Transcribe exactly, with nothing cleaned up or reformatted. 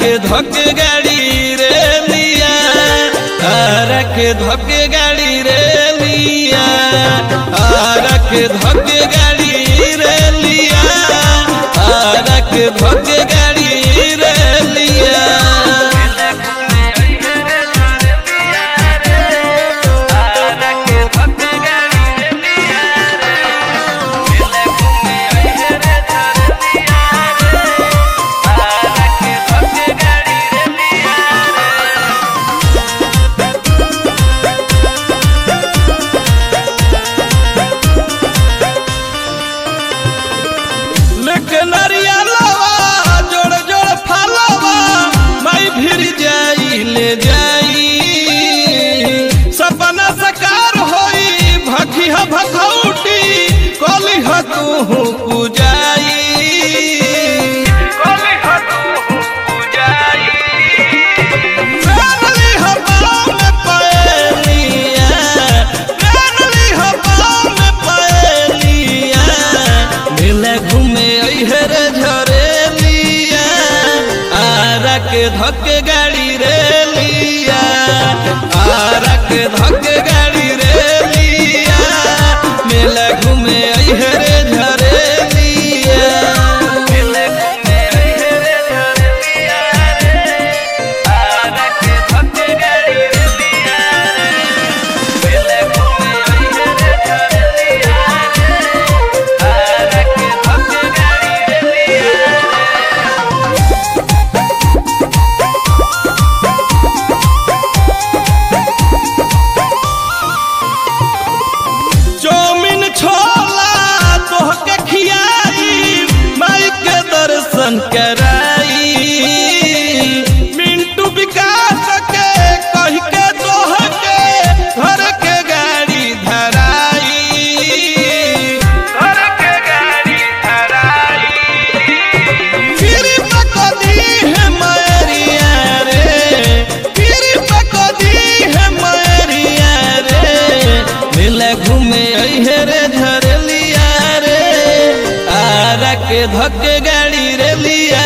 के धक गाड़ी रे लिया, आरा के धक गाड़ी रे लिया, आरा के धक गाड़ी रे लिया, आरा के धक गाड़ी रे लिया। सपना सकार होई भखी भखौटी कली तू पूजाई, घूमे रे झरेलिया, आरा के धक गाड़ी रे लिया, आरा के धक गाड़ी रे लिया, मेला घूमे रे झरेलिया। कराई मिंटू विकास के कह के दोह के घर के गाड़ी धराई, घर के गाड़ी धराई, फिर पकड़ी है मरिया रे, फिर पकड़ी है मरिया रे, मिले घूमे रे झरेलिया रे, आरा के धक गाड़ी रे लिया,